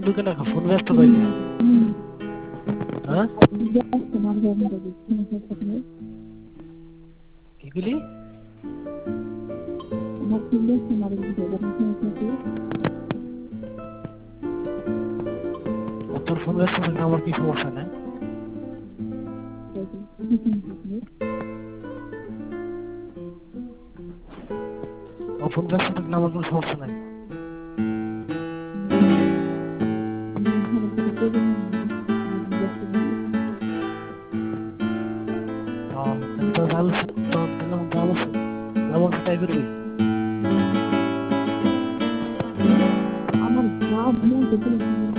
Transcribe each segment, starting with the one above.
ঢুকে না ফোন ব্যস্ত পাইলে হ্যাঁ কি বলি তোর ফোন ব্যস্ত থাকলে আমার কি সমস্যা নাই ফোন ব্যস্ত থাকলে আমার কোনো সমস্যা নাই তাই করবি আমার ভাব মন থেকে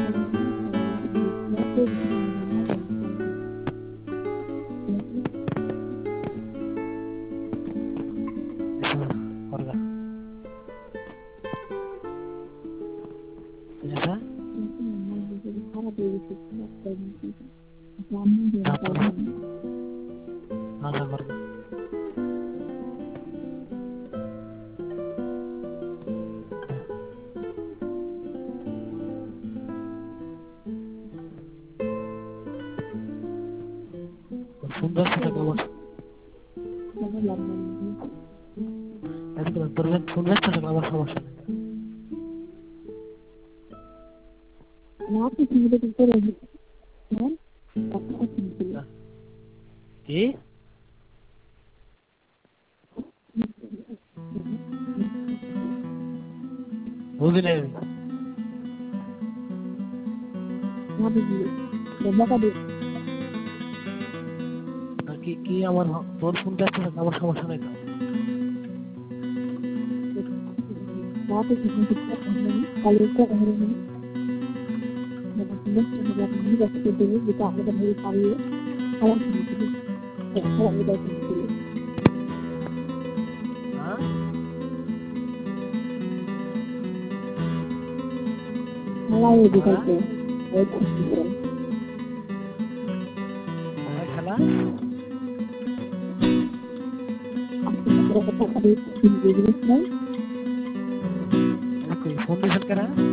সুন্দর সেটা কেমন তোর ফোন ব্যস্ত থাকলে আমার সমস্যা নেই কি বুঝি নাই কি কি আমার তোর ফোন ব্যস্ত থাকলে আমার সমস্যা নেই খেলা ফোন দিয়েছেন কেনা